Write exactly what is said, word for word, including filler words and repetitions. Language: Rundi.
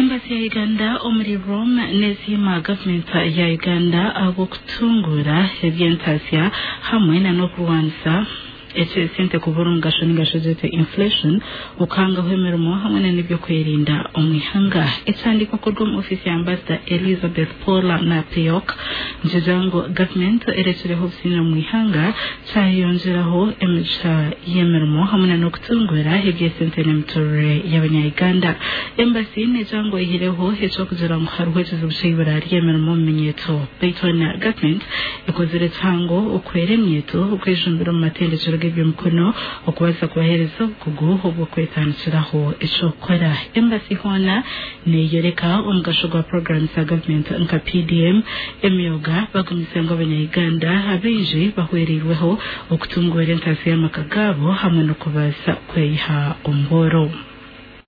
Embassy ya Uganda omuri Rome nezima government ya Uganda abo kutungura eby'entasya hamwe na n'okulwanisa eche sente kuburunga shoningasho zete inflation ukanga hwemermo hamwe n'ibyo kwerinda omwihanga echandiko kodwa mu office ya ambassador Elizabeth Paula na Peyok njizango government erechereho sino mwihanga cyayonjeraho emicha yemermo hamwe no kutungura hebye sente n'emitore y'abanya Uganda embassy nejango ihireho hecho kugira ngo haruheze z'ubushibura yemermo menyeto Peyton government ikozere tango ukwere myeto ukwejumbira mu matendero by'umukono okubaza kubahereza kuguho bwo kwetanishiraho eco kora embassy hona neyereka umugasho gwa programs za government nka P D M emyoga bagumise ngo abanya Uganda abeje bahwerirweho okutungura entasi y'amakagabo hamwe no kubaza kweyiha umboro.